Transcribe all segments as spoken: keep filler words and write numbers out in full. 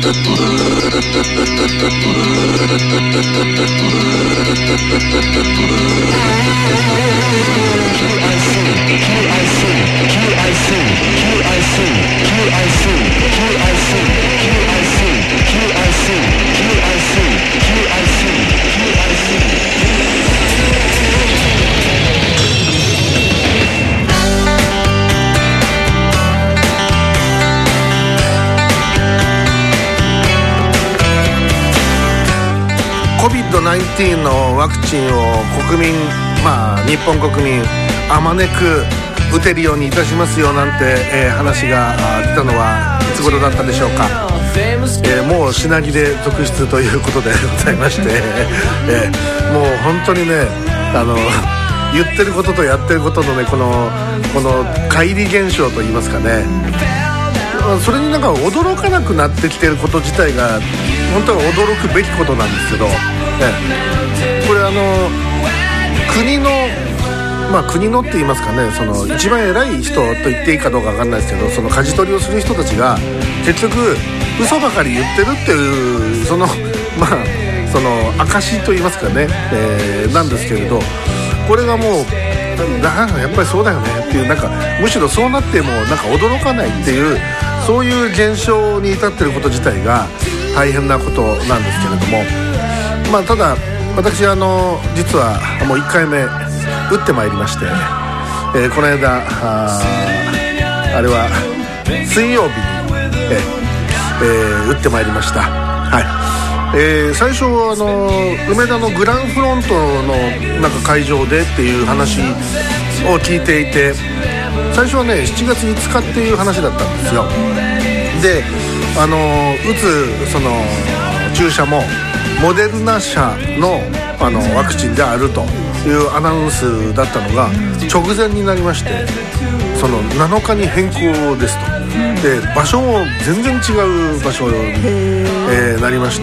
コビッドナインティーン のワクチンを国民、まあ日本国民あまねく打てるようにいたしますよなんて、えー、話が出たのはいつ頃だったでしょうか。えー、もう品切れ続出ということでございまして、えー、もう本当にね、あの言ってることとやってることのね、このこの乖離現象といいますかね、それになんか驚かなくなってきてること自体が本当は驚くべきことなんですけど、ね、これあの国のまあ国のって言いますかね、その一番偉い人と言っていいかどうか分かんないですけど、その舵取りをする人たちが結局嘘ばかり言ってるっていうそのまあその証と言いますかね、えー、なんですけれど、これがもうだやっぱりそうだよねっていう、なんかむしろそうなってもなんか驚かないっていう、そういう現象に至っていること自体が大変なことなんですけれども、まあただ私あの実はもういっかいめ打ってまいりまして、えー、この間 あ, あれは水曜日に、えー、打ってまいりました。はい、えー、最初はあの梅田のグランフロントのなんか会場でっていう話を聞いていて、最初はねしちがついつかっていう話だったんですよ。であの打つその注射もモデルナ社 の, あのワクチンであるというアナウンスだったのが直前になりまして、そのなのかに変更ですと。で場所も全然違う場所に、えー、なりまして、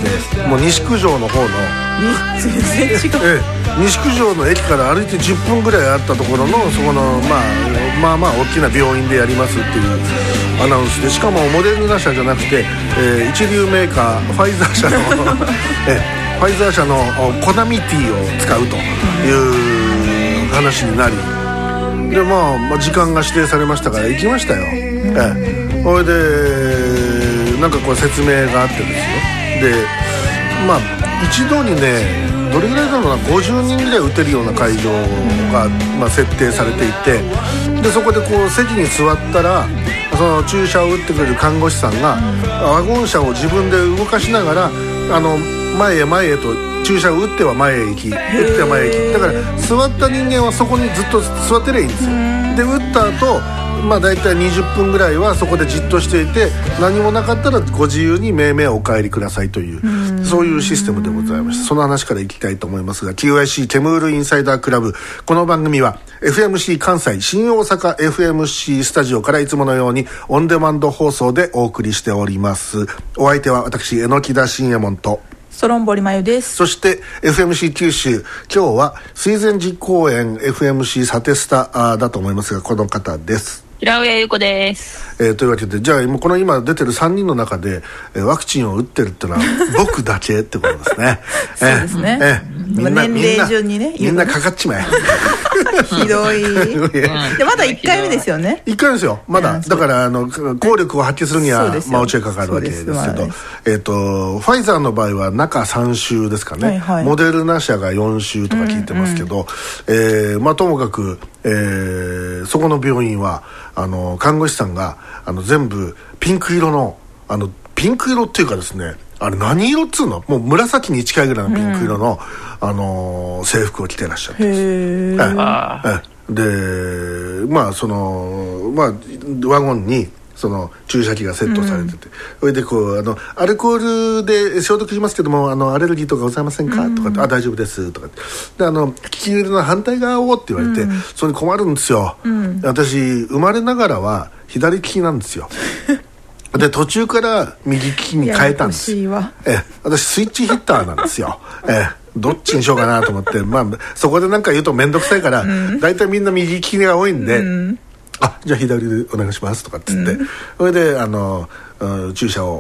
もう西九条の方の全然違う、 えー、西九条の駅から歩いてじゅっぷんぐらいあったところのそこの、まあ、まあまあ大きな病院でやりますっていうアナウンスで、しかもモデルナ社じゃなくて、えー、一流メーカーファイザー社の、えー、ファイザー社のコナミティを使うという話になり、で、まあ、まあ時間が指定されましたから行きましたよ。ええそれでなんかこう説明があってですよ。でまあ一度にねどれぐらいだろうな、ごじゅうにんぐらい打てるような会場が、まあ、設定されていて、でそこでこう席に座ったらその注射を打ってくれる看護師さんがワゴン車を自分で動かしながらあの前へ前へと注射を打っては前へ行き打っては前へ行き、だから座った人間はそこにずっと座ってりゃいいんですよ。で打った後まあだいたいにじゅっぷんぐらいはそこでじっとしていて、何もなかったらご自由に命名お帰りくださいという、うそういうシステムでございました。その話からいきたいと思いますが、 ティーワイシー テムールインサイダークラブ、この番組は エフエムシー 関西新大阪 エフエムシー スタジオからいつものようにオンデマンド放送でお送りしております。お相手は私榎田信右衛門とソロンボリマユです。 そして エフエムシー 九州、今日は水前寺公園 エフエムシー サテスタだと思いますが、この方です。 平上優子です。 えー、というわけで、じゃあこの今出てるさんにんの中で、えー、ワクチンを打ってるってのは僕だけってことですね。 そうですね、 えーえー、みんな年齢順にねみんなかかっちまえひどいでまだいっかいめですよね。 いっかいめですよまだ。だからあの効力を発揮するにはまあおちょいかかるわけですけど、えー、とファイザーの場合は中さん週ですかね、はいはい、モデルナ社がよん週とか聞いてますけど、うんうん、えー、まあともかく、えー、そこの病院はあの看護師さんがあの全部ピンク色のあのピンク色っていうかですね、あれ何色っつうの、もう紫に近いぐらいのピンク色の、うん、あのー、制服を着てらっしゃってです、 へええでまあそのまあワゴンにその注射器がセットされてて、それ、うん、でこうあのアルコールで消毒しますけどもあのアレルギーとかございませんか、うん、とかって、あ大丈夫ですとかってであの利き腕の反対側をって言われて、うん、それに困るんですよ、うん、私生まれながらは左利きなんですよで途中から右利きに変えたんです。え私スイッチヒッターなんですよ。えどっちにしようかなと思って、まあ、そこで何か言うと面倒くさいから大体、うん、みんな右利きが多いんで、うん、あじゃあ左でお願いしますとかっつって、うん、それであの注射をチ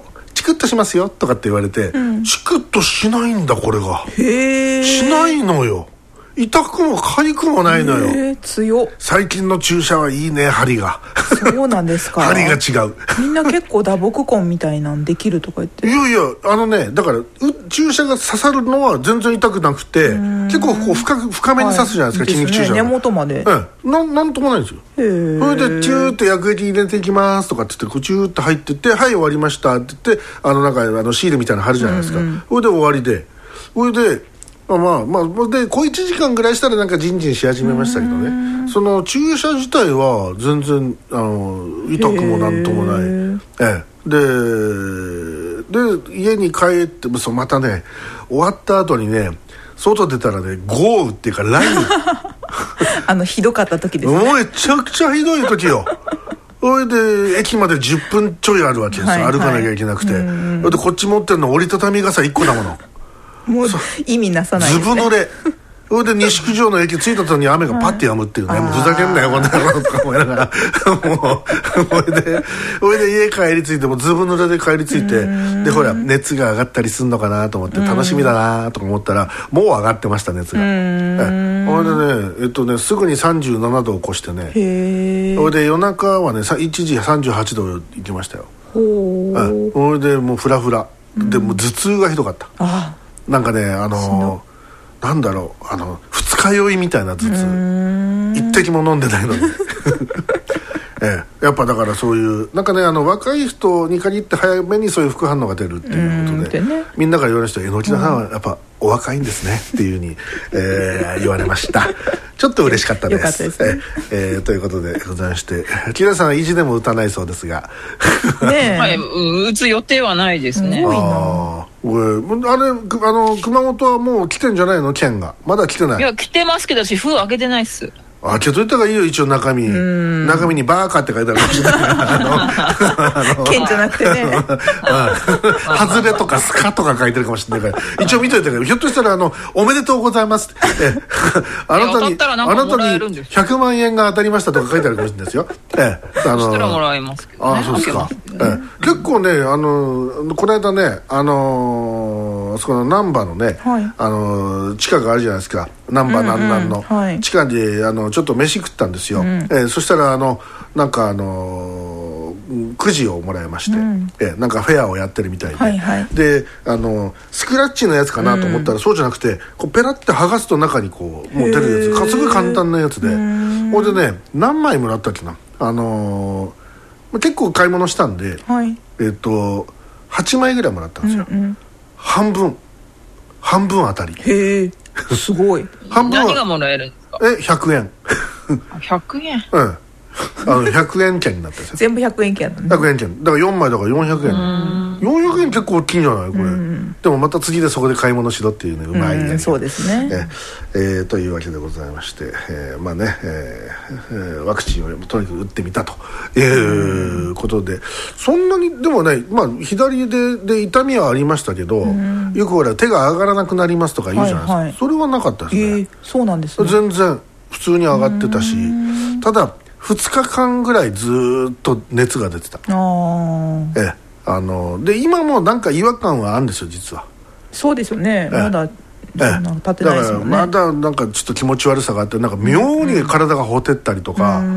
チクッとしますよとかって言われて、うん、チクッとしないんだこれが。 へー、 しないのよ。痛くも痒くもないのよ。 へー、強っ。 最近の注射はいいね、針が。 そうなんですか。 針が違う。 みんな結構打撲痕みたいなんできるとか言って。 いやいや、あのね、だから注射が刺さるのは全然痛くなくて、結構こう 深, 深めに刺すじゃないですか、筋肉注射、 ね、根元まで、 ええ、な, なんともないんですよ。 へー。 それでチューって薬液入れていきますとかって言って、チューって入ってって、はい終わりましたって言って、あのなんかあのシールみたいなの貼るじゃないですか、うんうん、それで終わりで、それでまあまあまあ、で小いちじかんぐらいしたらなんかジンジンし始めましたけどね、その注射自体は全然あの痛くもなんともない。ええ、でで家に帰ってまたね、終わった後にね、外出たらね、豪雨っていうか雷雨あのひどかった時ですね。 もうめちゃくちゃひどい時よ。それで駅までじゅっぷんちょいあるわけですよ、はいはい、歩かなきゃいけなくて。それでこっち持ってるの折りたたみ傘いっこだもの。 もう意味なさないですね。 ずぶ濡れ。それで西九条の駅着いた時に雨がパッて止むっていうね、もうふざけんなよこんな野郎とか思いながらもうそれでそれで家帰り着いてもずぶ濡れで帰り着いて、でほら熱が上がったりすんのかなと思って楽しみだなとか思ったらもう上がってました、熱が。それでね、えっとねすぐにさんじゅうななどを越してね、へそれで夜中はね一時さんじゅうはちど行きましたよ。ほう。それでもうフラフラでもう頭痛がひどかった。あ、なんかね、あのーなんだろう、あの二日酔いみたいな頭痛、一滴も飲んでないのに、ええ、やっぱだからそういうなんかね、あの若い人に限って早めにそういう副反応が出るっていうことで、ね、みんなから言われる人は榎田さんはやっぱお若いんですねっていうふうに、えー、言われました。ちょっと嬉しかったです。よかったですね。えー、ということでございまして、木田さんは意地でも打たないそうですがねえ、はい、打つ予定はないですね。 ああ、あれあの熊本はもう来てんじゃないの、県がまだ来てない。 いや来てますけど、私封開けてないっす。 開けといた方がいいよ、一応中身中身にバーカって書いてあるかもしれない剣じゃなくてね外れとかスカとか書いてるかもしれないから一応見といたけど、ひょっとしたらあのおめでとうございますえあなたにあなたにひゃくまんえんが当たりましたとか書いてあるかもしれないですよ。ええ、あのしたらもらえますけどね。 あ、そうですか。ええ、結構ね、あのこの間ね、あのー、そこの難波のね、はい、あの地下があるじゃないですか、難波南南の、うんうん、はい、地下であのちょっと飯食ったんですよ、うん、えー、そしたらあのなんかあのー、くじをもらいまして、うん、えー、なんかフェアをやってるみたいで、はいはい、であのスクラッチのやつかなと思ったら、うん、そうじゃなくてこうペラって剥がすと中にこうもう出るやつ、すごい簡単なやつで、ほいでね、何枚もらったっけな、あのー、結構買い物したんで、はい、えっ、ー、とはちまいぐらいもらったんですよ、うんうん、半分半分あたり。 へえ、すごい半分何がもらえるんですか。 え、ひゃくえんひゃくえん、 うん、あのひゃくえん券になったんですよ。 全部ひゃくえん券、ね、 ひゃくえん券だからよんまいだからよんひゃくえん、よんひゃくえん結構大きいんじゃないこれ。でもまた次でそこで買い物しろっていうね、うまいね。 そうですね。 ええー、というわけでございまして、えー、まあね、えー、ワクチンをとにかく打ってみたということで、そんなにでもね、まあ左でで痛みはありましたけど、よくほら手が上がらなくなりますとか言うじゃないですか、はいはい、それはなかったですね。えー、 そうなんですね。 全然普通に上がってたし、ただふつかかんぐらいずっと熱が出てた。あ、ええ、あので今もなんか違和感はあるんですよ実は。 そうですよね、ええ、まだそんな立ってないですもんね。 だからまだなんかちょっと気持ち悪さがあって、なんか妙に体がほてったりとか、うん、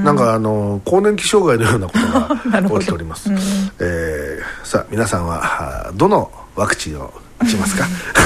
なんかあの更年期障害のようなことが起きております、えー、さあ皆さんはどのワクチンを打ちますか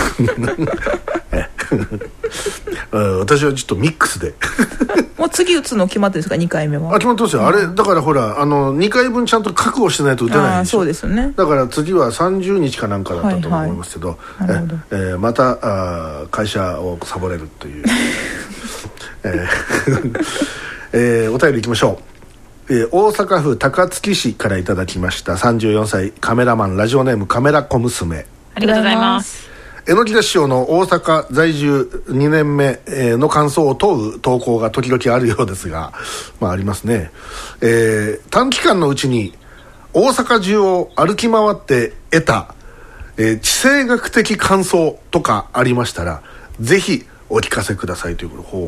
私はちょっとミックスでもう次打つの決まってるんですか、にかいめは。 あ、決まってますよ、うん、あれだからほらあのにかいぶんちゃんと確保してないと打てないんですよ。 そうですよね。 だから次はさんじゅうにちかなんかだったと思いますけど、はいはい、ええー、またあ会社をサボれるというえーえー、お便りいきましょう。えー、大阪府高槻市からいただきましたさんじゅうよんさいカメラマン、ラジオネームカメラ小娘。 ありがとうございます。 榎田師匠の大阪在住にねんめの感想を問う投稿が時々あるようですが、まあありますね。えー、短期間のうちに大阪中を歩き回って得た、えー、地政学的感想とかありましたらぜひお聞かせくださいということ。ほう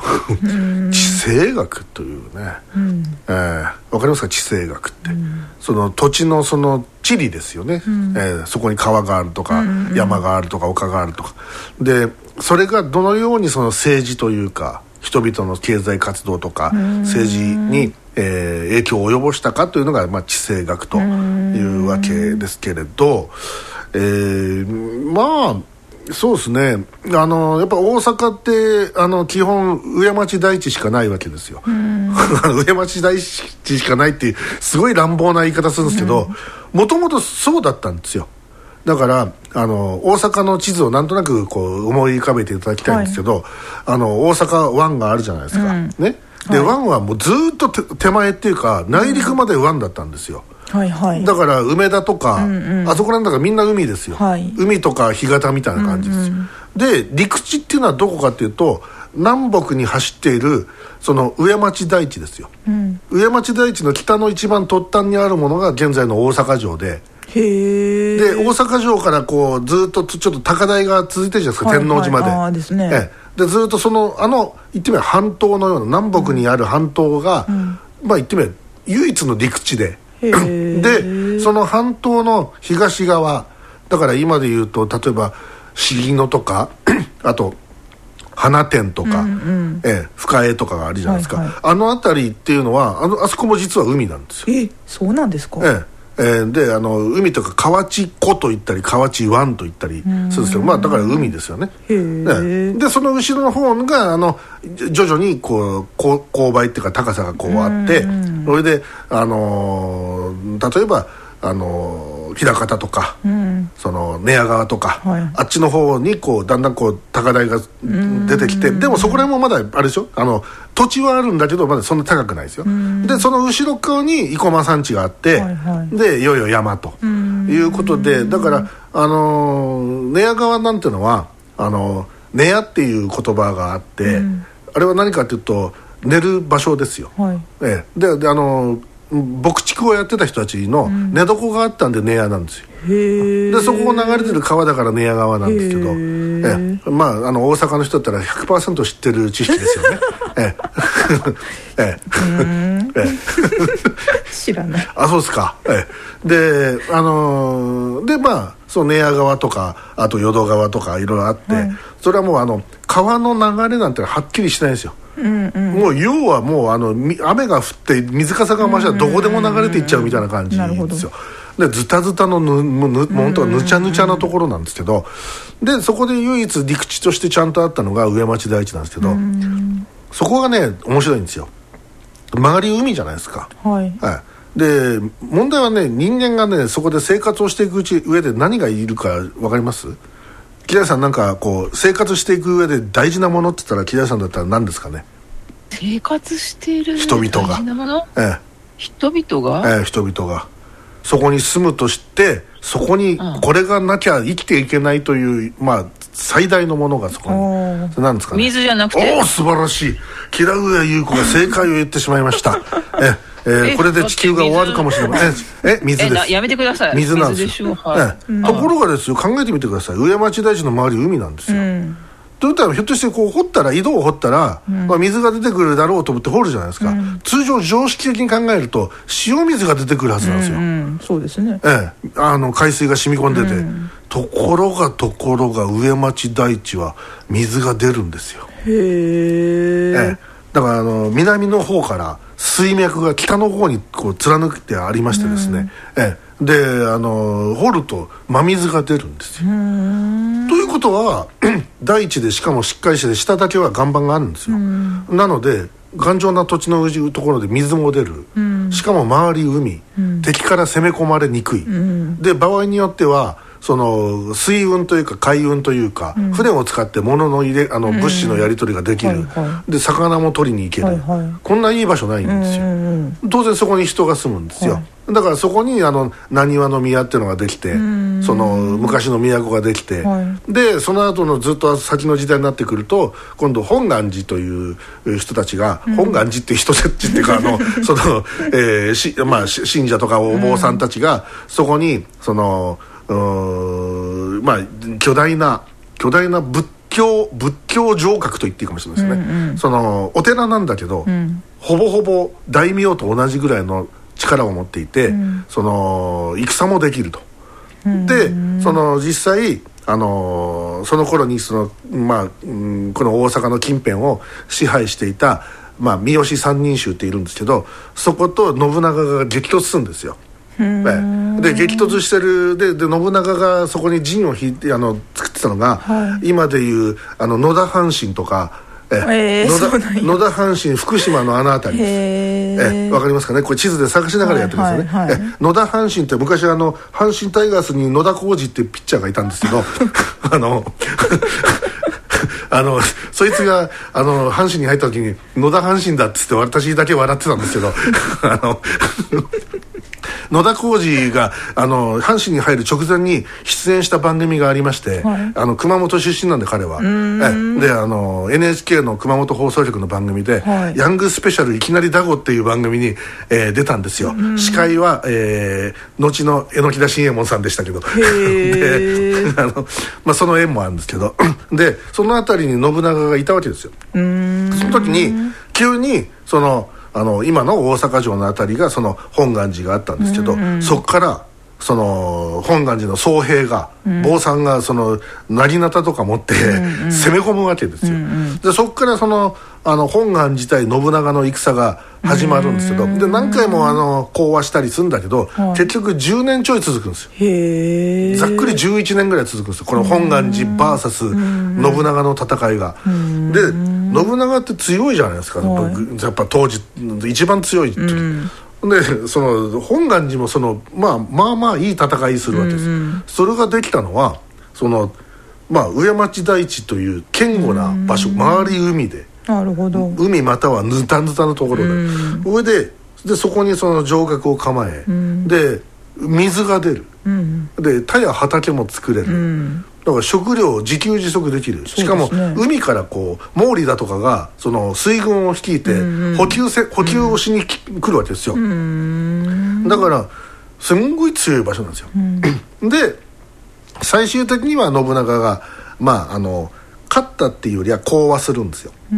地政学というね、うんえー、分かりますか地政学って、うん、その土地のその地理ですよね、うんえー、そこに川があるとか、うん、山があるとか丘があるとかでそれがどのようにその政治というか人々の経済活動とか政治に、えー、影響を及ぼしたかというのが、まあ、地政学というわけですけれど、えー、まあそうですねあのやっぱ大阪ってあの基本上町台地しかないわけですよ上町台地しかないっていうすごい乱暴な言い方するんですけどもともとそうだったんですよ。だからあの大阪の地図をなんとなくこう思い浮かべていただきたいんですけど、はい、あの大阪湾があるじゃないですか、うんね、で、はい、湾はもうずっと手前っていうか内陸まで湾だったんですよ、うんはいはい、だから梅田とか、うんうん、あそこら辺だからみんな海ですよ、はい、海とか干潟みたいな感じですよ、うんうん、で陸地っていうのはどこかっていうと南北に走っているその上町台地ですよ、うん、上町台地の北の一番突端にあるものが現在の大阪城でへで大阪城からこうずっとちょっと高台が続いてるじゃないですか、はいはい、天王寺まで、あですね、ええ、でずっとそのあの言ってみれば半島のような南北にある半島が、うん、まあ言ってみれば唯一の陸地ででその半島の東側だから今で言うと例えば茂野とかあと花店とか、うんうんええ、深江とかがあるじゃないですか、はいはい、あの辺りっていうのは あの、あそこも実は海なんですよ。 えそうなんですか、 えええー、であの海とか河内湖と言ったり河内湾と言ったりするんですけど、まあ、だから海ですよね。ねでその後ろの方があの徐々にこう勾配っていうか高さがこうあってそれで、あのー、例えばあの枚方とか、うん、その寝屋川とか、はい、あっちの方にこうだんだんこう高台が出てきてでもそこら辺もまだあれでしょあの土地はあるんだけどまだそんな高くないですよ。でその後ろ側に生駒山地があって、はいはい、でいよいよ山ということでだからあの寝屋川なんていうのはあの寝屋っていう言葉があって、うん、あれは何かというと寝る場所ですよ、はいええ、で, であの牧畜をやってた人たちの寝床があったんで寝屋なんですよ、うん、でそこを流れてる川だから寝屋川なんですけどええ、まあ、あの大阪の人だったら ひゃくパーセント 知ってる知識ですよねええええええ知らないあそうですか、ええ、であのー、でまあそう寝屋川とかあと淀川とかいろいろあって、はい、それはもうあの川の流れなんてはっきりしないんですよ。うんうん、もう要はもうあの雨が降って水かさが増したらどこでも流れていっちゃうみたいな感じですよ。でズタズタのぬぬぬ本当はぬちゃぬちゃなところなんですけどでそこで唯一陸地としてちゃんとあったのが上町台地なんですけどそこがね面白いんですよ。周り海じゃないですか、はいはい、で問題はね人間がねそこで生活をしていくうち上で何がいるか分かります？木田さんなんかこう生活していく上で大事なものって言ったら木田さんだったら何ですかね？ 生活している人々が大事なもの、 ええ、 人々が、 ええ、人々がそこに住むとしてそこにこれがなきゃ生きていけないという、うん、まあ最大のものがそこに何ですかね？ 水じゃなくておお素晴らしい木田上優子が正解を言ってしまいましたええー、これで地球が終わるかもしれないええ水です。 えやめてください。 水なんですよ。水でしょう、はいええ、ところがですよ考えてみてください。上町台地の周り海なんですよ、うん、ということはひょっとしてこう掘ったら井戸を掘ったら、うんまあ、水が出てくるだろうと思って掘るじゃないですか、うん、通常常識的に考えると塩水が出てくるはずなんですよ、うんうん、 そうですね、 ええ、あの海水が染み込んでて、うん、ところがところが上町台地は水が出るんですよ。 へえ、 ええ、だからあの南の方から水脈が北の方にこう貫けてありましてですね、うんええ、であの掘ると真水が出るんですよ。ということは大地でしかもしっかりして下だけは岩盤があるんですよ。なので頑丈な土地のところで水も出る、しかも周り海、敵から攻め込まれにくい、で場合によってはその水運というか海運というか、うん、船を使って物の入れあの物資のやり取りができる、うんはいはい、で魚も取りに行ける、はいはい、こんないい場所ないんですよ、うんうんうん、当然そこに人が住むんですよ、はい、だからそこにあの浪速の宮っていうのができて、うん、その昔の都ができて、はい、でその後のずっと先の時代になってくると今度本願寺という人たちが、うん、本願寺っていう人たちっていうかあのその、えーしまあ、信者とかお坊さんたちが、うん、そこにそのうーまあ巨大な巨大な仏教仏教城郭と言っていいかもしれないですね、うんうん、そのお寺なんだけど、うん、ほぼほぼ大名と同じぐらいの力を持っていて、うん、その戦もできると、うん、でその実際あのその頃にその、まあうん、この大阪の近辺を支配していた、まあ、三好三人衆っているんですけど、そこと信長が激突するんですよ。で激突してる で, で信長がそこに陣を引いてあの作ってたのが、はい、今でいうあの野田阪神とかええ野田、野田阪神福島のあの辺りです。えわかりますかね、これ地図で探しながらやってるんですよね、はいはいはい、え野田阪神って昔あの阪神タイガースに野田浩二っていうピッチャーがいたんですけどあのあのそいつがあの阪神に入った時に野田阪神だっつって私だけ笑ってたんですけどあの野田浩二があの阪神に入る直前に出演した番組がありまして、はい、あの熊本出身なんで彼はえであの エヌエイチケー の熊本放送局の番組で、はい、ヤングスペシャルいきなりダゴっていう番組に、えー、出たんですよ。司会は、えー、後の榎田信右衛門さんでしたけどであの、まあ、その縁もあるんですけどでそのあたりに信長がいたわけですよ。その時に急にそのあの今の大阪城のあたりがその本願寺があったんですけど、うんうん、そこからその本願寺の僧兵が、うん、坊さんがその薙刀とか持って、うんうん、攻め込むわけですよ、うんうん、でそこからそのあの本願寺対信長の戦が始まるんですけど、で何回もあの講和したりするんだけど、うん、結局じゅうねんちょい続くんですよ。へざっくりじゅういちねんぐらい続くんですよ、この本願寺 ブイエス 信長の戦いが。で信長って強いじゃないですか、はい、やっぱ当時一番強いって、うんでその本願寺もその、まあ、まあまあいい戦いするわけです、うんうん、それができたのはその、まあ、上町台地という堅固な場所、うん、周り海で、なるほど、海またはぬたぬたのところで、うん、上ででそこにその城郭を構え、うん、で水が出る、うん、で田や畑も作れる、うん、だから食料自給自足できる、しかも、ね、海からこう毛利だとかがその水軍を率いて補給せ、うん、補給をしに来るわけですよ、うん、だからすんごい強い場所なんですよ、うん、で最終的には信長がまああの勝ったっていうよりは講和するんですよ、うん、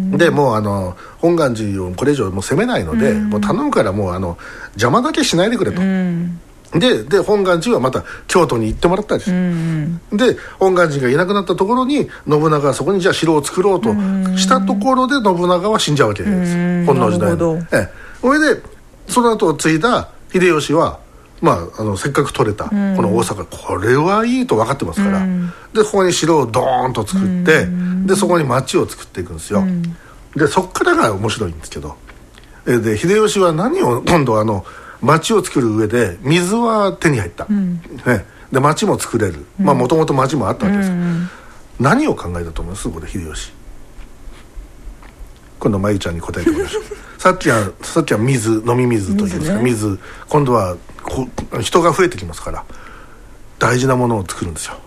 でもうあの本願寺をこれ以上もう攻めないので、うん、もう頼むからもうあの邪魔だけしないでくれと、うんで, で本願寺はまた京都に行ってもらったんです、うんうん、で本願寺がいなくなったところに信長がそこにじゃあ城を作ろうとしたところで信長は死んじゃうわけです、うん、本能時代に。ええ、それでその後継いだ秀吉は、まあ、あのせっかく取れたこの大阪、うん、これはいいと分かってますから、うん、でここに城をドーンと作って、うん、でそこに町を作っていくんですよ、うん、でそっからが面白いんですけど、で秀吉は何を今度あの町を作る上で水は手に入った、うんね、で町も作れる、もともと町もあったわけです、うん、何を考えたと思いますこれ秀吉。今度まゆちゃんに答えてもらいましょうさっきはさっきは水、飲み水というんですか、水、ね、水今度はこ人が増えてきますから大事なものを作るんですよ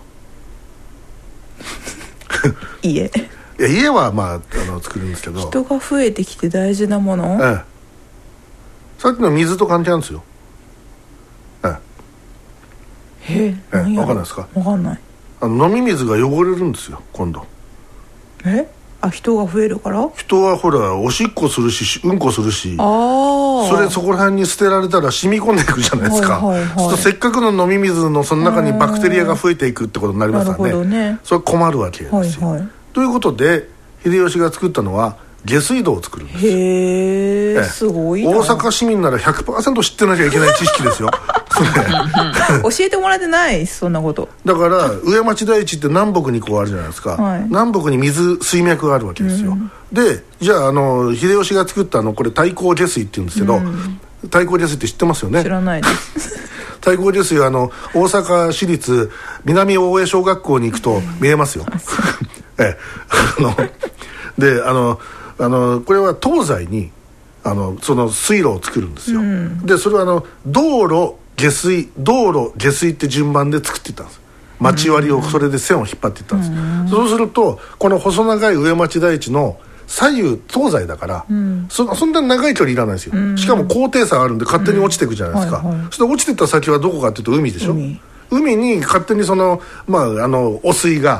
家いや家はまあ、あの作るんですけど、 人が増えてきて大事なもの、ええさっきの水と関係あるんですよ。ええええ、分かんないですか。 分かんない。 あの飲み水が汚れるんですよ今度。 えあ人が増えるから。 人はほらおしっこするしうんこするし、あそれそこら辺に捨てられたら染み込んでいくじゃないですか、はいはいはい、せっかくの飲み水のその中にバクテリアが増えていくってことになりますから ね, なるほどね、それ困るわけですよ、はいはい、ということで秀吉が作ったのは下水道を作るんです。 へえ、すごいな。 大阪市民なら ひゃくパーセント 知ってなきゃいけない知識ですよ教えてもらってないそんなことだから上町台地って南北にこうあるじゃないですか、はい、南北に水水脈があるわけですよ、うん、でじゃあ、あの秀吉が作ったのこれ太閤下水って言うんですけど、うん、太閤下水って知ってますよね。 知らないです太閤下水はあの大阪市立南大江小学校に行くと見えますよええあのであのあのこれは東西にあのその水路を作るんですよ、うん、でそれはあの道路下水道路下水って順番で作っていったんです。町割りをそれで線を引っ張っていったんです、うん、そうするとこの細長い上町台地の左右東西だから、うん、そ, そんな長い距離いらないですよ、うん、しかも高低差あるんで勝手に落ちていくじゃないですか、うんはいはい、そして落ちていった先はどこかっていうと海でしょ。 海, 海に勝手にその、まあ、あの汚水が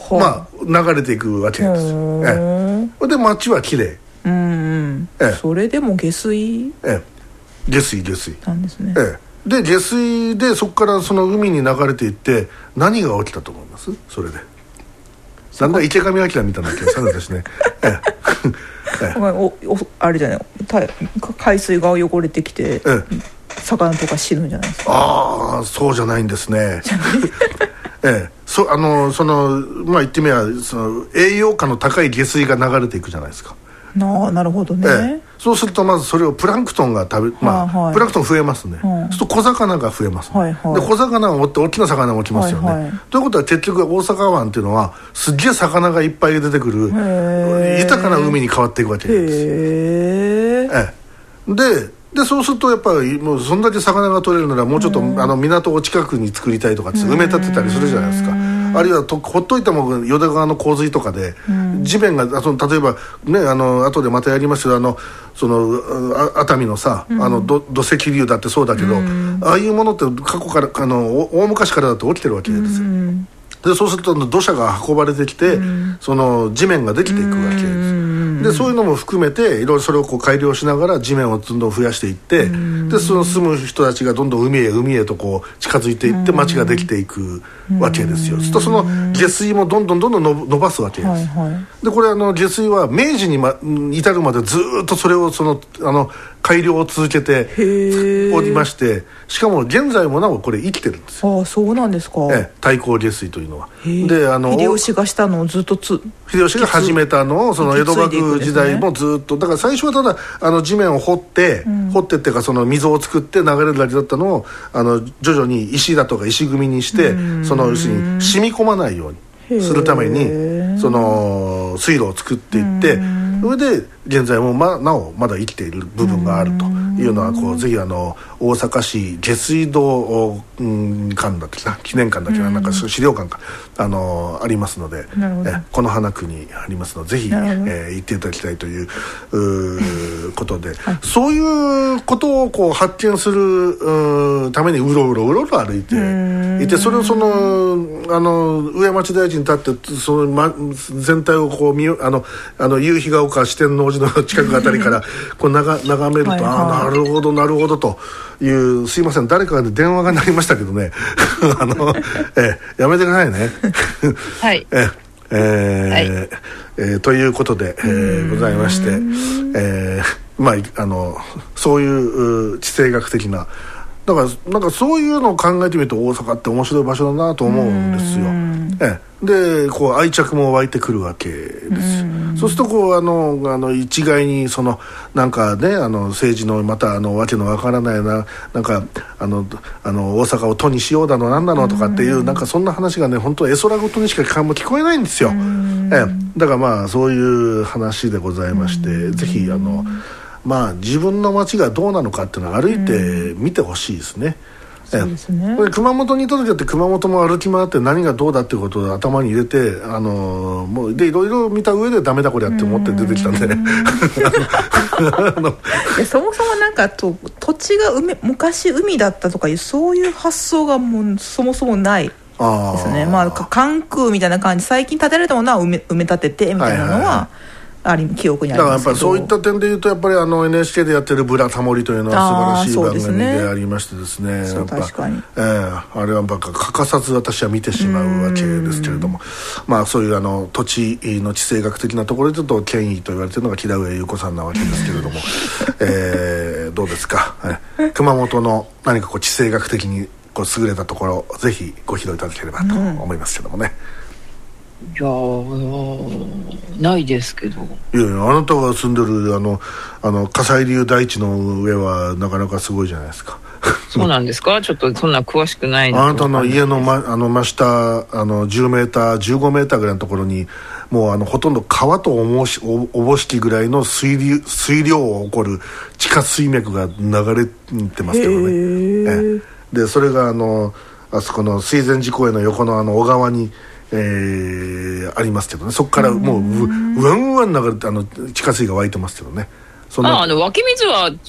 まあ、流れていくわけです。ええ、で町はきれい、 うん、ええ、それでも下水、 ええ、下水下水なんですね。 ええ、で下水でそこからその海に流れていって何が起きたと思います？それでだんだん池上彰みたいな気がするんですね。ええええ、 おおあれじゃない、海水が汚れてきて、ええ、魚とか死ぬんじゃないですか。 ああ、そうじゃないんですね。ええ、そあのそのまあ言ってみればその栄養価の高い下水が流れていくじゃないですか。 な, なるほどね、 ええ、そうするとまずそれをプランクトンが食べ、まあ、はいはい、プランクトン増えますね、はい、そうすると小魚が増えますね、はいはい、で小魚を持って大きな魚が起きますよね、はいはい、ということは結局大阪湾っていうのはすっげえ魚がいっぱい出てくる豊かな海に変わっていくわけです。へええ、ででそうするとやっぱりもうそんだけ魚が取れるならもうちょっとあの港を近くに作りたいとかって埋め立てたりするじゃないですか。あるいはとほっといたもの淀川の洪水とかで地面がその例えばねあの後でまたやりますけどあのその熱海のさあの土石流だってそうだけどああいうものって過去からあの大昔からだって起きてるわけですよ。でそうすると土砂が運ばれてきてその地面ができていくわけです。でそういうのも含めていろいろそれをこう改良しながら地面をどんどん増やしていってでその住む人たちがどんどん海へ海へとこう近づいていって町ができていくわけですよ。そうするとその下水もどんどんどんどん伸ばすわけです、はいはい、でこれあの下水は明治に、ま、至るまでずっとそれをそのあの改良を続けておりましてしかも現在もなおこれ生きてるんですよ。 ああそうなんですか。 ええ、太閤下水というのはであの秀吉がしたのをずっとつ秀吉が始めたのをその江戸幕府時代もずっとだから最初はただあの地面を掘って、うん、掘ってっていうかその溝を作って流れるだけだったのをあの徐々に石だとか石組みにして、うん、その要するに染み込まないようにするためにその水路を作っていってそれで現在もまなおまだ生きている部分があるというのはこうぜひあの大阪市下水道館だっけな記念館だっけななんか資料館かあのありますのでえこの花区にありますのでぜひ、えー、行っていただきたいという、うことで、はい、そういうことをこう発見するためにうろうろうろうろ歩いていてそれをそのあの上町大臣に立ってその、ま、全体をこう見あのあの夕日が丘四天王寺の近くあたりからこう眺めるとはい、はい、ああなるほどなるほどというすいません誰かで電話が鳴りましたけどねあのえやめてくださいねはいええーはいえー、ということで、えー、ございまして、えー、まああのそういう地政学的なだからなんかそういうのを考えてみると大阪って面白い場所だなと思うんですよ。ええ、でこう愛着も湧いてくるわけですよ。そうするとこうあのあの一概にそのなんかねあの政治のまたあのわけのわからないななんかあのあの大阪を都にしようだのなんだのとかっていうなんかそんな話がね本当絵空ごとにしか聞こえないんですよ。ええ、だからまあそういう話でございましてぜひあのまあ自分の街がどうなのかっていうのを歩いて見てほしいですね。 そうですね、 これ熊本にいた時だって熊本も歩き回って何がどうだっていうことを頭に入れてあのもうでいろいろ見た上でダメだこれやって思って出てきたんでねそもそもなんかと土地が海昔海だったとかいうそういう発想がもうそもそもないですね。まあ関空みたいな感じ最近建てられたものは埋め、埋め立ててみたいなのは、はいはいはいあり記憶にありますけどだからやっぱりそういった点でいうとやっぱりあの エヌエイチケー でやってるブラタモリというのは素晴らしい番組でありましてですねそう、確かに、 えー、あれはやっぱ欠かさず私は見てしまうわけですけれどもまあそういうあの土地の地政学的なところでちょっと権威と言われているのが木田上優子さんなわけですけれども、えー、どうですか、えー、熊本の何かこう地政学的にこう優れたところぜひご披露いただければと思いますけどもね、 いやないですけどいやいやあなたが住んでるあのあの葛西流大地の上はなかなかすごいじゃないですかそうなんですかちょっとそんな詳しくないあなたの家の、ま、あの真下あのじゅうメーターじゅうごメーターぐらいのところにもうあのほとんど川とおもし お, おぼしきぐらいの水流水量を誇る地下水脈が流れてますけどねえでそれがあのあそこの水前寺公園の横のあの小川にえー、ありますけどねそこからもう う, うわんうわん流れてあの地下水が湧いてますけどねそんなああの湧き水は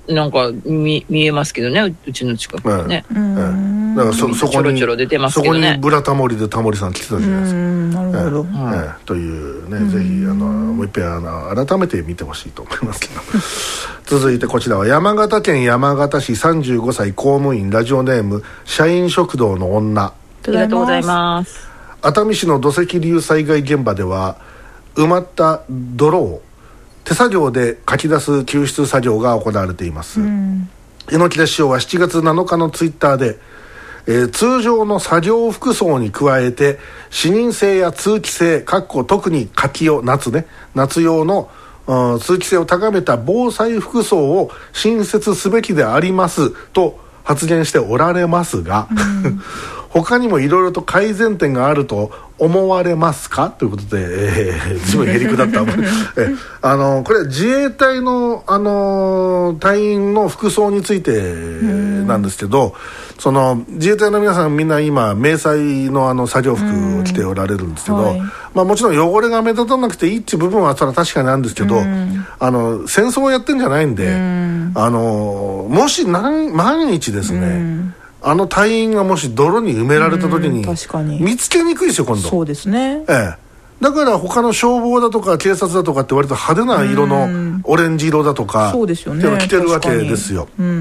なんか 見, 見えますけどね、うちの近くはね、 ええええ、だから そ, そこにちょろちょろ出てますけどね、 そこにブラタモリでタモリさん来てたじゃないですか。 なるほど、 ええええ、というね、ぜひあのもう一遍あの改めて見てほしいと思いますけど続いてこちらは山形県山形市さんじゅうごさい公務員、ラジオネーム社員食堂の女。 ありがとうございます。 熱海市の土石流災害現場では埋まった泥を手作業でかき出す救出作業が行われています。榎田市長はしちがつなのかのツイッターで、えー、通常の作業服装に加えて視認性や通気性かっこ特に夏用夏ね夏用の通気性を高めた防災服装を新設すべきでありますと発言しておられますが、うん他にもいろいろと改善点があると思われますかということで、えー、自分へりくだったえあのこれは自衛隊の、あの隊員の服装についてなんですけど、その自衛隊の皆さんみんな今迷彩 の, あの作業服を着ておられるんですけど、はい、まあ、もちろん汚れが目立たなくていいっていう部分はそれは確かになんですけど、あの戦争をやってるんじゃないんで、あのもし何万日ですね、あの隊員がもし泥に埋められた時に確かに見つけにくいですよ今度。 そうですね、 ええ、だから他の消防だとか警察だとかって割と派手な色のオレンジ色だとかそうですよね、 着てるわけですよ、うんうん、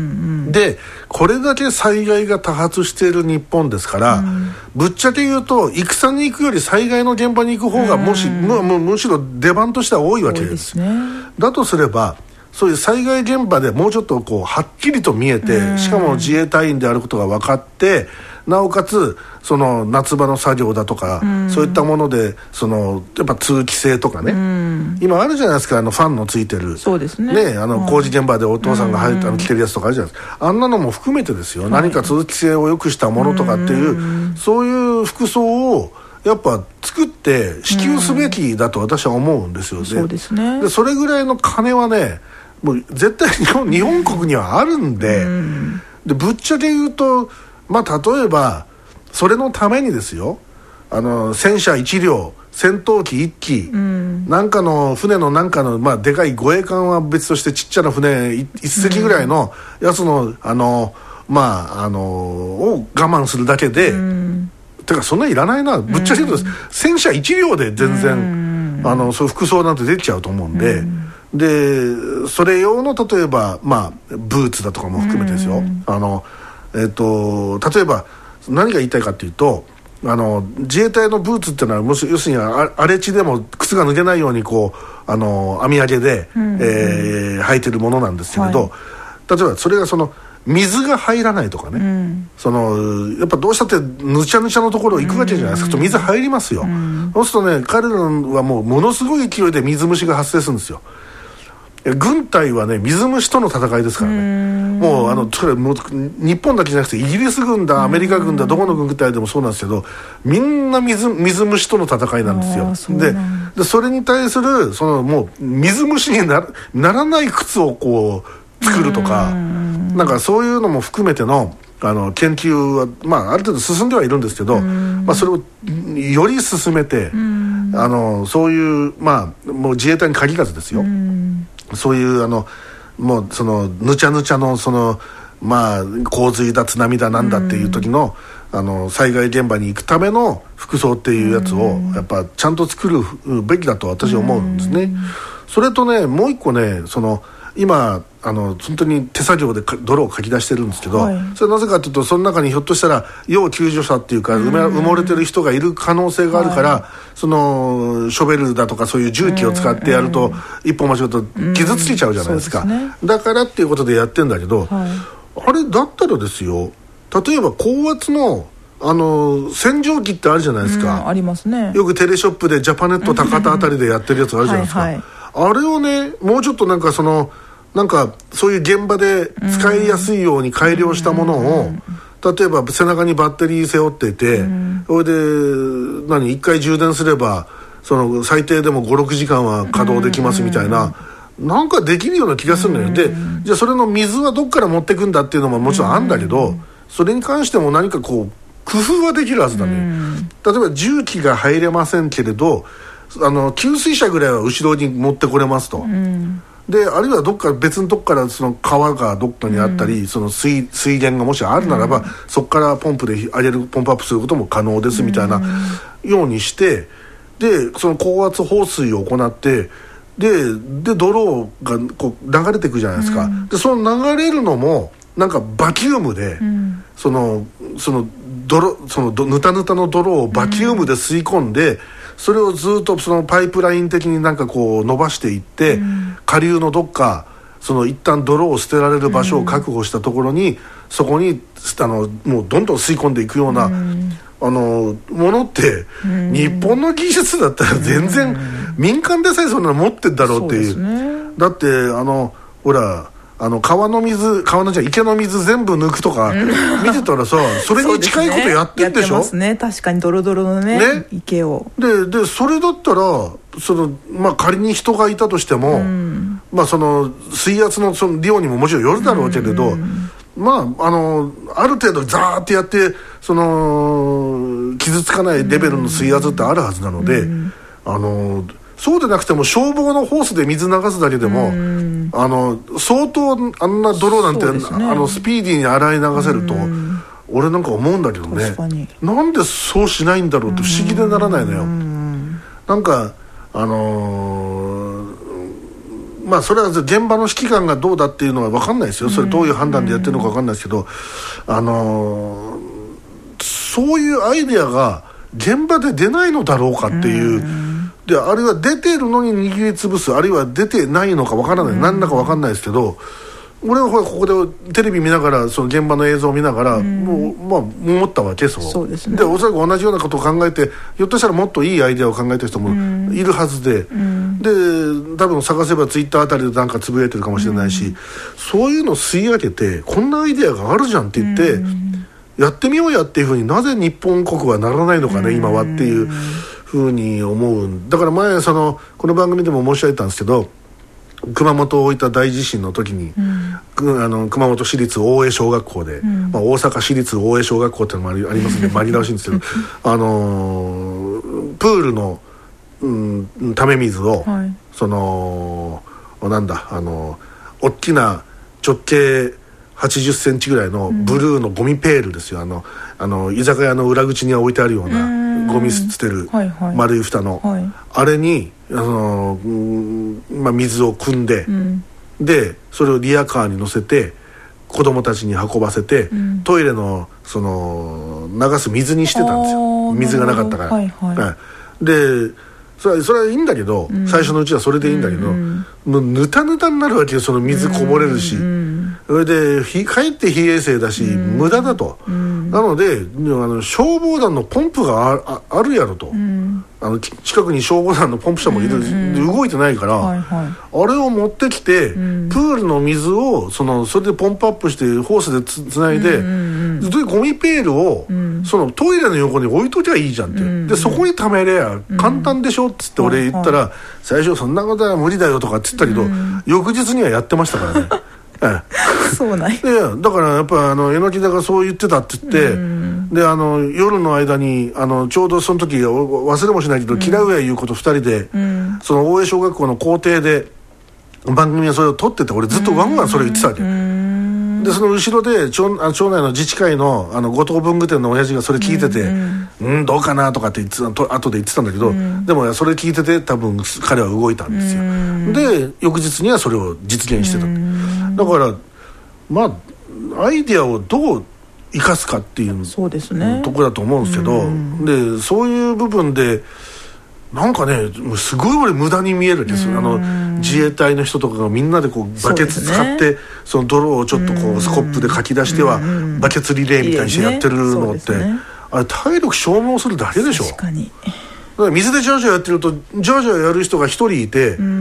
でこれだけ災害が多発している日本ですから、うん、ぶっちゃけ言うと戦に行くより災害の現場に行く方がもし、うん、む, む, むしろ出番としては多いわけです。 多いですね。 だとすればそういう災害現場でもうちょっとこうはっきりと見えて、しかも自衛隊員であることが分かって、なおかつその夏場の作業だとか、そういったものでそのやっぱ通気性とかね、今あるじゃないですか、あのファンのついてる、 そうですね、 ね、あの工事現場でお父さんが入ってあの着てるやつとかあるじゃないですか。あんなのも含めてですよ、何か通気性を良くしたものとかっていう、そういう服装をやっぱ作って支給すべきだと私は思うんですよね。 そうですね。 でそれぐらいの金はねもう絶対日本、日本国にはあるんで、うん、でぶっちゃけ言うと、まあ、例えばそれのためにですよ、あの戦車いちりょう戦闘機いっき、うん、なんかの船のなんかの、まあ、でかい護衛艦は別としてちっちゃな船いっ隻ぐらいのやつの、あのまああのを我慢するだけで、うん、てかそんないらないな、ぶっちゃけ言うと、うん、戦車いちりょうで全然、うん、あのそういう服装なんてできちゃうと思うんで、うんでそれ用の例えば、まあ、ブーツだとかも含めてですよ、あの、えー、と例えば何が言いたいかというと、あの自衛隊のブーツっていうのはもし要するに荒れ地でも靴が脱げないようにこうあの網上げで、うんうんえー、履いてるものなんですけれど、はい、例えばそれがその水が入らないとかね、うん、そのやっぱどうしたってぬちゃぬちゃのところ行くわけじゃないですか、うん、水入りますよ、うん、そうするとね彼らはもうものすごい勢いで水虫が発生するんですよ。軍隊はね水虫との戦いですからね、もうあのそれもう日本だけじゃなくてイギリス軍だアメリカ軍だどこの軍隊でもそうなんですけど、みんな 水, 水虫との戦いなんですよ。そででそれに対するそのもう水虫に な, ならない靴をこう作るとか、なんかそういうのも含めてのあの研究は、まあ、ある程度進んではいるんですけど、まあ、それをより進めて、あのそういう、まあ、もう自衛隊に限らずですよ、そういうあのもうそのぬちゃぬちゃのそのまあ洪水だ津波だなんだっていう時の、あの災害現場に行くための服装っていうやつをやっぱちゃんと作るべきだと私は思うんですね。それとねもう一個ね、その今あの本当に手作業で泥をかき出してるんですけど、はい、それはなぜかというとその中にひょっとしたら要救助者っていうか埋め埋もれてる人がいる可能性があるから、はい、そのショベルだとかそういう重機を使ってやると一歩間違うと傷つけちゃうじゃないですか、ね、だからっていうことでやってるんだけど、はい、あれだったらですよ、例えば高圧のあの洗浄機ってあるじゃないですか、 ありますね。 よくテレショップでジャパネット高田あたりでやってるやつあるじゃないですか、はいはい、あれをねもうちょっとなんかそのなんかそういう現場で使いやすいように改良したものを、例えば背中にバッテリー背負っていて、それで何いっかい充電すればその最低でもごろくじかんは稼働できますみたいな、なんかできるような気がするのよ。でじゃあそれの水はどっから持ってくんだっていうのももちろんあるんだけど、それに関しても何かこう工夫はできるはずだね。例えば重機が入れませんけれど、あの給水車ぐらいは後ろに持ってこれますと、 であるいはどっか別のとこからその川がどっかにあったり、うん、その 水, 水源がもしあるならば、うん、そこからポンプで上げるポンプアップすることも可能ですみたいなようにして、でその高圧放水を行ってでで泥がこう流れていくじゃないですか、うん、でその流れるのもなんかバキュームで、うん、そのその泥そのぬたぬたの泥をバキュームで吸い込んで、うん、それをずっとそのパイプライン的になんかこう伸ばしていって、うん、下流のどっかその一旦泥を捨てられる場所を確保したところに、うん、そこにあのもうどんどん吸い込んでいくような、うん、あのものって、うん、日本の技術だったら全然、うん、民間でさえそんなの持ってんだろうっていう、ね、だってあのほらあの川の水川のじゃ池の水全部抜くとか見てたらさそれに近いことやってるでしょ。 やってますね、確かにドロドロの ね, ね池をででそれだったらその、まあ、仮に人がいたとしても、うんまあ、その水圧 の, その量にももちろんよるだろうけれど、うん、まああのある程度ザーってやってその傷つかないレベルの水圧ってあるはずなので、うん、あのそうでなくても消防のホースで水流すだけでも、うん、あの相当あんな泥なんて、ね、あのスピーディーに洗い流せると、うん、俺なんか思うんだけどね、なんでそうしないんだろうって不思議でならないのよ、うん、なんかあのー、まあそれは現場の指揮官がどうだっていうのは分かんないですよ。それどういう判断でやってるのか分かんないですけど、あのー、そういうアイデアが現場で出ないのだろうかっていう、うんであるいは出てるのに握りつぶすあるいは出てないのか分からない、うん、何だか分かんないですけど俺はここでテレビ見ながらその現場の映像を見ながら、うん、もうまあ思ったわけそう、 そうですね、 でおそらく同じようなことを考えてひょっとしたらもっといいアイデアを考えた人もいるはずで、うん、で多分探せばツイッターあたりでなんかつぶやいてるかもしれないし、うん、そういうのを吸い上げてこんなアイデアがあるじゃんって言って、うん、やってみようやっていうふうになぜ日本国はならないのかね、うん、今はっていうふうに思う。だから前そのこの番組でも申し上げたんですけど熊本大分大地震の時に、うん、あの熊本市立大江小学校で、うんまあ、大阪市立大江小学校っていうのもあり、ありますんで紛らわしいんですけどあのー、プールの、うん、ため水を、はい、そのなんだあの大きな直径はちじゅっセンチぐらいのブルーのゴミペールですよ、うん、あのあの居酒屋の裏口に置いてあるようなゴミ捨てる丸い蓋の、はいはい、あれにあの、うんまあ、水を汲んで、うん、でそれをリヤカーに乗せて子供たちに運ばせて、うん、トイレのその流す水にしてたんですよ。水がなかったから、はいはいはい、でそれは、それはいいんだけど、うん、最初のうちはそれでいいんだけど、うん、もうぬたぬたになるわけよ。その水こぼれるし、うん、それでひかえって非衛生だし、うん、無駄だと、うん、なのであの消防団のポンプが あ, あ, あるやろと、うん、あの近くに消防団のポンプ車もいる、うん、動いてないから、はいはい、あれを持ってきて、うん、プールの水を そ, のそれでポンプアップしてホースで つ, つないで、うん、でゴミペールを、うん、そのトイレの横に置いときゃいいじゃんって、うん、でそこに溜めりゃ簡単でしょっつって俺言ったら、うん、最初そんなことは無理だよとかって言ったけど、うん、翌日にはやってましたからねええ、そうないいやだからやっぱあの榎木田がそう言ってたって言って、うん、であの夜の間にあのちょうどその時忘れもしないけど、うん、キラウエいうことふたりで、うん、その大江小学校の校庭で番組はそれを撮ってて俺ずっとワンワンそれ言ってたわけ、うん、でその後ろで町, 町内の自治会 の, あの後藤文具店の親父がそれ聞いてて、うんうん、どうかなとかって言ってた後で言ってたんだけど、うん、でもそれ聞いてて多分彼は動いたんですよ、うん、で翌日にはそれを実現してた、うん、だからまあアイデアをどう生かすかっていうそうですねところだと思うんですけど、うん、でそういう部分でなんかねすごい俺無駄に見えるんです、うん、あの自衛隊の人とかがみんなでこうバケツ使って そ,、ね、その泥をちょっとこうスコップでかき出しては、うん、バケツリレーみたいにしてやってるのって、ね、あれ体力消耗するだけでしょ。 確かにだから水でジャージャーやってるとジャージャーやる人がひとりいて、うん、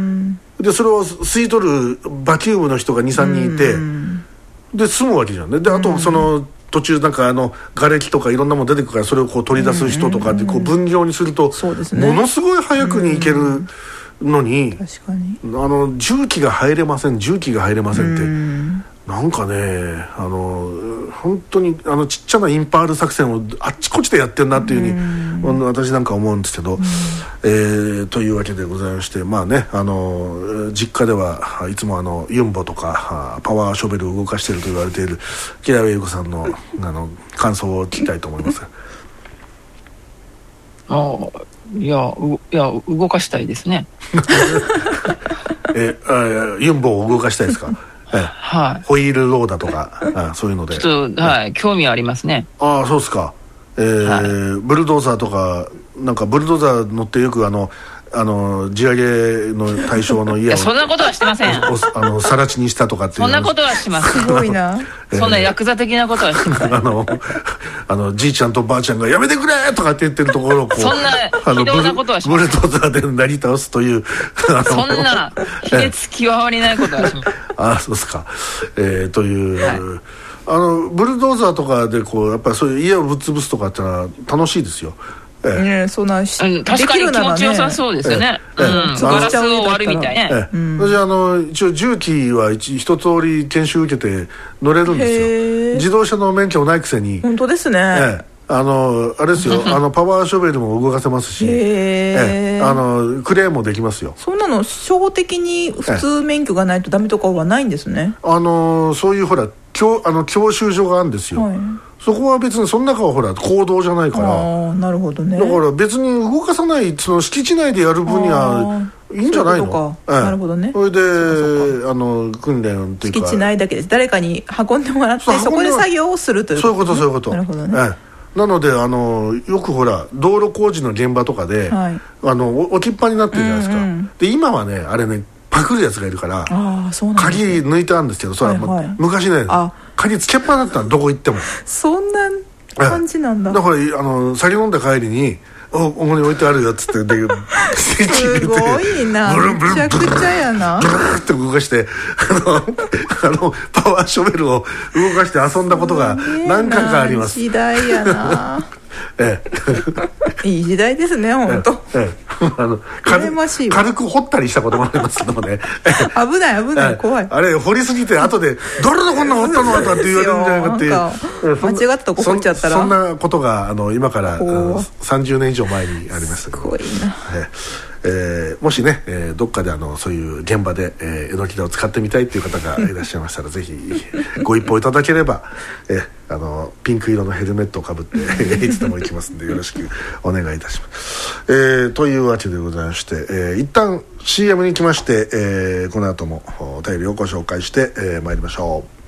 でそれを吸い取るバキュームの人が にさんにんいて、うん、で済むわけじゃんね。であとその、うん途中なんかあの瓦礫とかいろんなもの出てくるからそれをこう取り出す人とかでこう分業にするとものすごい早くにいけるのに、 確かにあの重機が入れません重機が入れませんってなんかねあの本当にあのちっちゃなインパール作戦をあっちこっちでやってるなっていうふうに私なんか思うんですけど、えー、というわけでございまして、まあねあの実家ではいつもあのユンボとかパワーショベルを動かしていると言われている木田優子さんのあの感想を聞きたいと思います。 あいやういや動かしたいですね。 えあユンボを動かしたいですか？ええ、 はい、 ホイールローだとかあそういうのでちょっと、はい、興味ありますね。 ああそうですか、えーはい、ブルドーザーとかなんかブルドーザー乗ってよくあのあの地上げの対象の家をそんなことはしてません。 あの更地にしたとかっていうそんなことはしますすごいなそんなヤクザ的なことはしません。 あのあのじいちゃんとばあちゃんがやめてくれとかって言ってるところをこうそんなひどいなことはしません。 ブルドーザーでなり倒すというそんな卑劣極まりないことはしません。 ああそうですか、えー、という、 はい、 あのブルドーザーとかでこうやっぱりそういう家をぶっ潰すとかってのは楽しいですよ。ええね、そんなし、 うん、確かに気持ちよさそうですよね。ええええうん、ガラスを割るみたいね。 ええうん、私あの一応重機は一一通り研修受けて乗れるんですよ。自動車の免許もないくせに。 本当ですね。 ええ、あのあれですよあのパワーショベルも動かせますし、ええ、あのクレーンもできますよ。 そんなの初歩的に普通免許がないとダメとかはないんですね。 あのそういうほら教あの教習所があるんですよ。はい、そこは別にその中はほら公道じゃないから。 あなるほどね。 だから別に動かさないその敷地内でやる分にはいいんじゃないの。 ええ、なるほどね。 それであの訓練っていうか敷地内だけです。誰かに運んでもらって そ, そこで作業をするということ、ね、そういうことそういうこと。 なるほどね。 ええ、なのであのよくほら道路工事の現場とかで、はい、あの置きっぱになってるじゃないですか。うんうん、で今はねあれねパクるやつがいるからあそうなんです、ね、 鍵抜いてあるんですけどそれは、はいはい、昔ね鍵つけっぱだったのどこ行ってもそんな感じなんだ。 だからあの酒飲んだ帰りにおここに置いてあるよっつってすごいなめちゃくちゃやなブルーって動かしてあのあのパワーショベルを動かして遊んだことが何回かあります。 時代やなええ、いい時代ですね本当。 ええあの軽, 軽く掘ったりしたこともありますけどもね危ない危ない、怖い。 あれ掘りすぎて後で誰だこんな掘ったのとかって言われるんじゃないかっていう間違ったとこ掘っちゃったらそ, そんなことがあの今からあのさんじゅうねん以上前にありましたけど、 すごいな。 えー、もしね、えー、どっかであのそういう現場で、えー、えのきだを使ってみたいっていう方がいらっしゃいましたらぜひご一報いただければ、えー、あのピンク色のヘルメットをかぶっていつでも行きますんでよろしくお願いいたします、えー、というわけでございまして、えー、一旦 シーエム に行きまして、えー、この後もお便りをご紹介して、えー、参りましょう。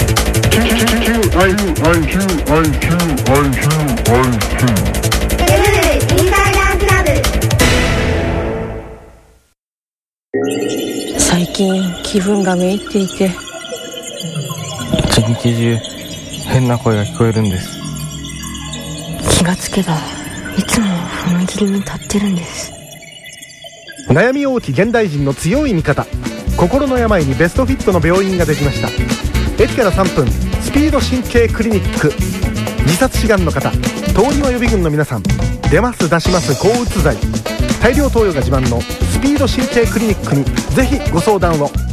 最近気分がめいっていて一日中変な声が聞こえるんです。 気がつけばいつも踏切に立ってるんです。 悩み多き現代人の強い味方、心の病にベストフィットの病院ができました。駅からさんぷんスピード神経クリニック。自殺志願の方、通り魔予備軍の皆さん、出ます出します抗うつ剤、大量投与が自慢のスピード神経クリニックにぜひご相談を。